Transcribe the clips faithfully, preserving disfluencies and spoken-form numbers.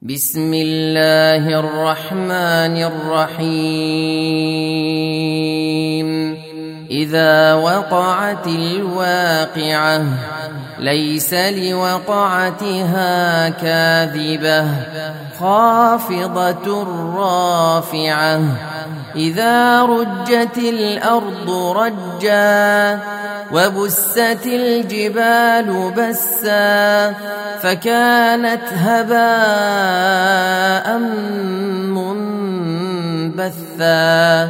بسم الله الرحمن الرحيم إذا وقعت الواقعة ليس لوقعتها كاذبة خافضة رافعة إذا رجت الأرض رجا وبست الجبال بسا فكانت هباء منبثا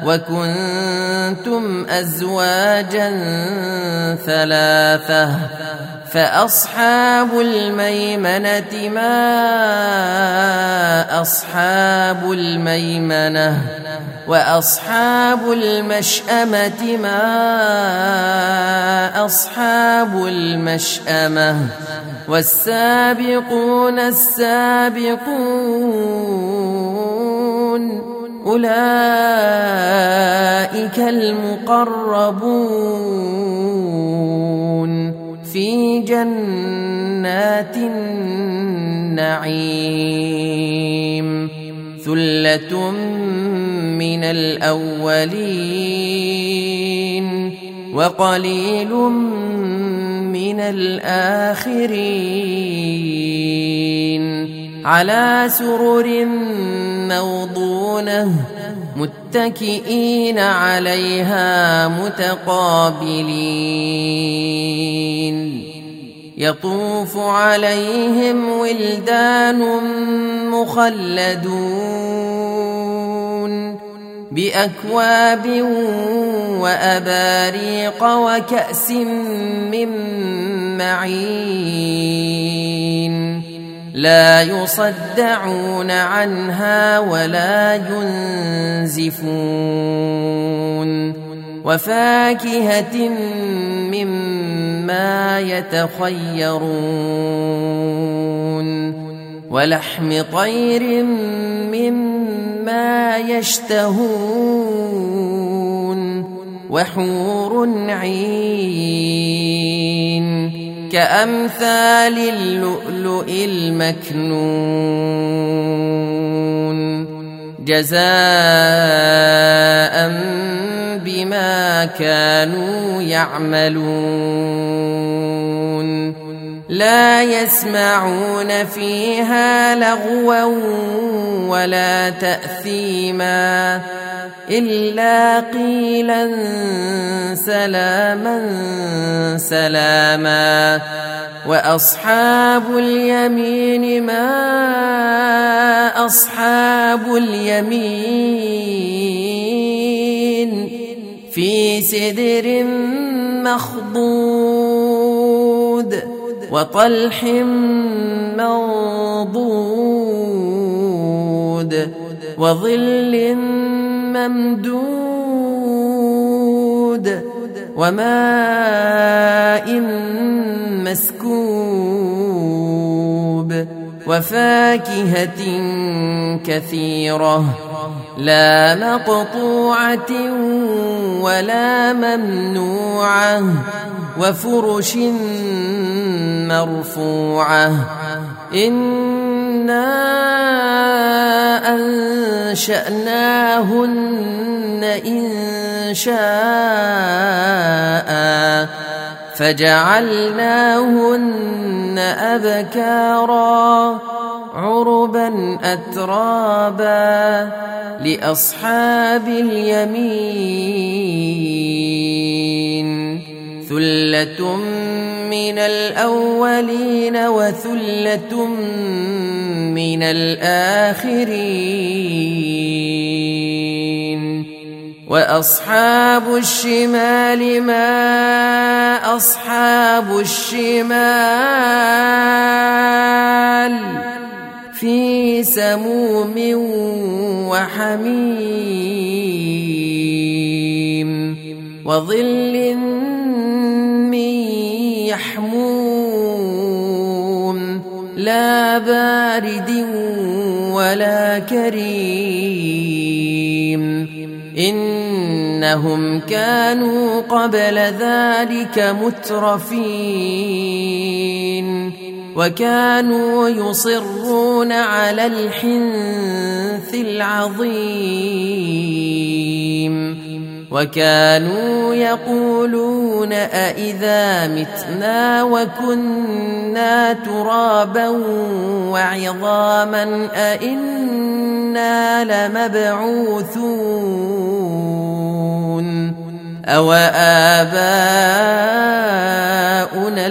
وكنتم أزواجا ثلاثة فأصحاب الميمنة ما أصحاب الميمنة وأصحاب المشأمة ما أصحاب المشأمة والسابقون السابقون أولئك المقربون في جنات النعيم ثلة من الأولين وقليل من الآخرين على سرر موضونة متكئين عليها متقابلين يطوف عليهم ولدان مخلدون بأكواب وأباريق وكأس من معين لا يصدعون عنها ولا ينزفون وفاكهة مما يتخيرون ولحم طير مما يشتهون وحور عين كأمثال اللؤلؤ المكنون جزاء بما كانوا يعملون لا يسمعون فيها لغوا ولا تأثيما إلا قيلا سلاما سلاما وأصحاب اليمين ما أصحاب اليمين في سدر مخضود وطلح منضود وظل ممدود وماء مسكوب وفاكهة كثيرة لا مقطوعة ولا ممنوعة وفرش مرفوعة إنا أنشأناهن إن شاء فجعلناهن أبكارا عربا أترابا لأصحاب اليمين ثلة من الأولين وثلة من الآخرين وأصحاب الشمال ما أصحاب الشمال في سموم وحميم وظل من يحموم لا بارد ولا كريم إنهم كانوا قبل ذلك مترفين وكانوا يصرون على الحنث العظيم وكانوا يقولون أإذا متنا وكنا ترابا وعظاما أإنا لمبعوثون أو آباؤنا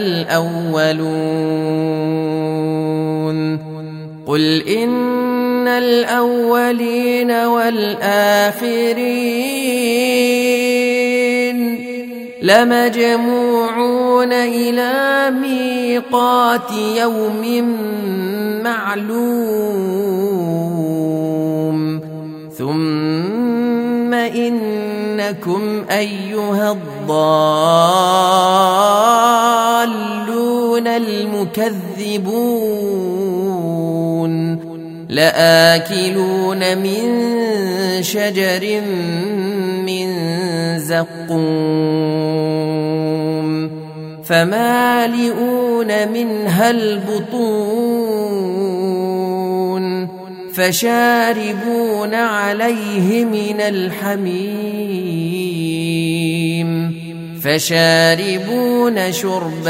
الأولون قل إن الأولين والآخرين لمجموعون إلى ميقات يوم معلوم ثم إنكم أيها الضالون المكذبون لآكلون من شجر من زقوم فمالئون منها البطون فشاربون عليه من الحميم فشاربون شرب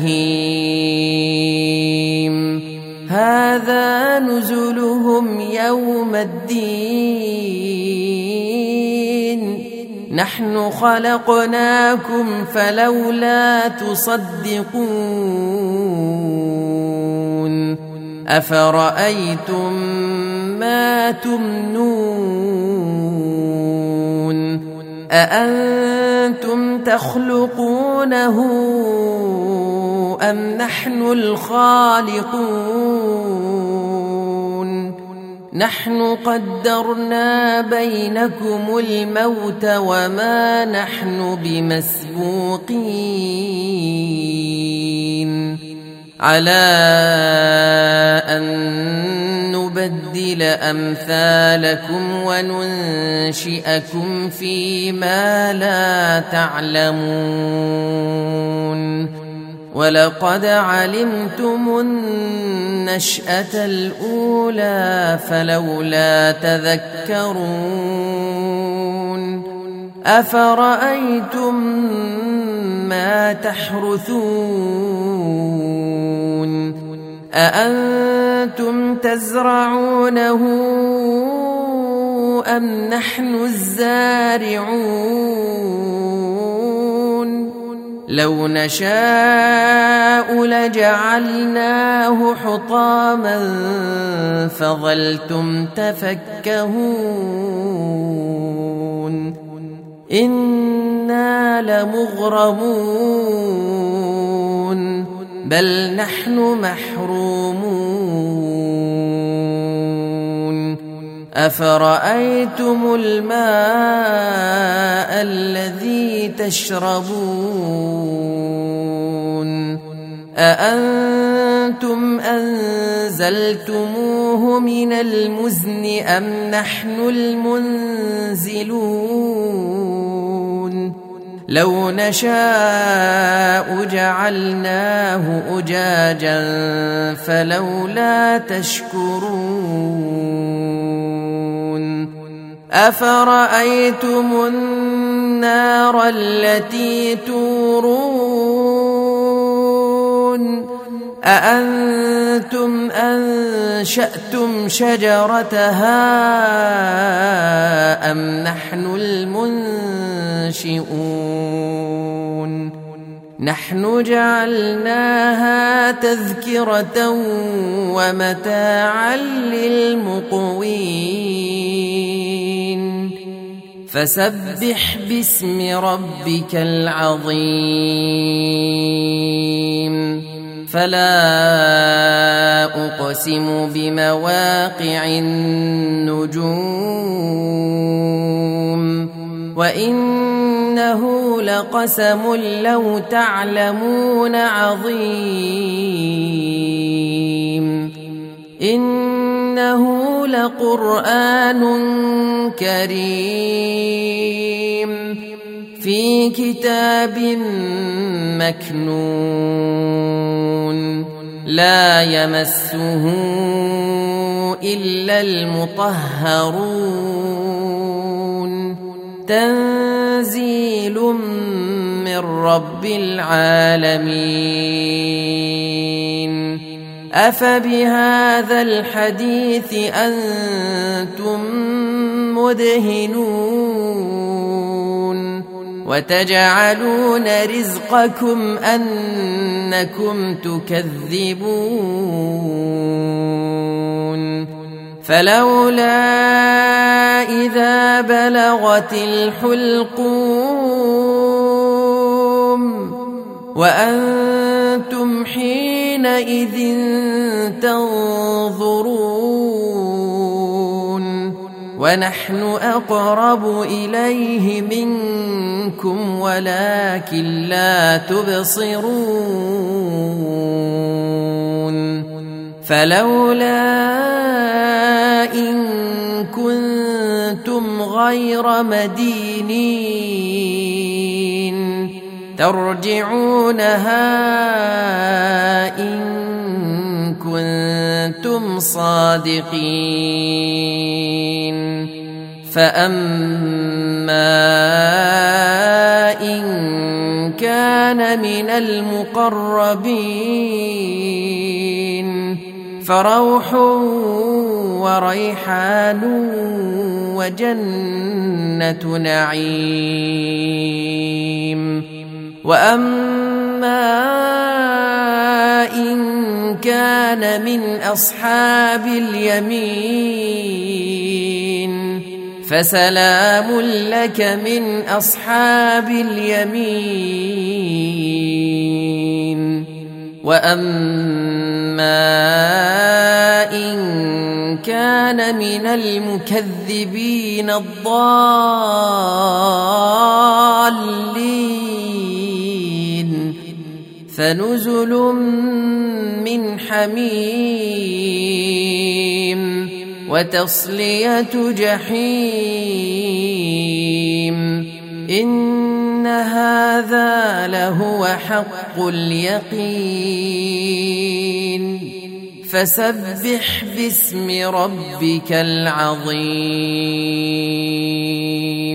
الهيم هذا نزلهم يوم الدين نحن خلقناكم فلولا تصدقون أفرأيتم ما تمنون أأنتم تخلقونه أم نحن الخالقون نحن قدرنا بينكم الموت وما نحن بمسبوقين على أن نبدل أمثالكم وننشئكم فيما لا تعلمون ولقد علمتم النشأة الأولى فلولا تذكرون أفرأيتم ما تحرثون أأنتم تزرعونه أم نحن الزارعون لو نشاء لجعلناه حطاما فظلتم تفكهون إنا لمغرمون بل نحن محرومون أفرأيتم الماء الذي تشربون أأنتم أنزلتموه من المزن أم نحن المنزلون لو نشاء جعلناه أجاجا فلولا تشكرون أفرأيتم النار التي تورون أأنتم أنشأتم شجرتها أم نحن المنشئون نحن جعلناها تذكرة ومتاعا للمقوين فسبح باسم ربك العظيم فلا أقسم بمواقع النجوم وإنه لقسم لو تعلمون عظيم إنه لقرآن كريم في كتاب مكنون لا يمسه إلا المطهرون تنزيل من رب العالمين أفبهذا الحديث أنتم مدهنون وتجعلون رزقكم أنكم تكذبون فلولا إذا بلغت الحلقوم وأنتم حينئذ تنظرون ونحن أقرب إليه منكم ولكن لا تبصرون فلولا إن كنتم غير مدينين ترجعونها إن كنتم صادقين فأما إن كان من المقربين فروح وريحان وجنة نعيم وأما إن كان من أصحاب اليمين فسلام لك من أصحاب اليمين وأما إن كان من المكذبين الضالين فنزل من حميم وتصلية جحيم إن هذا لهو حق اليقين فسبح باسم ربك العظيم.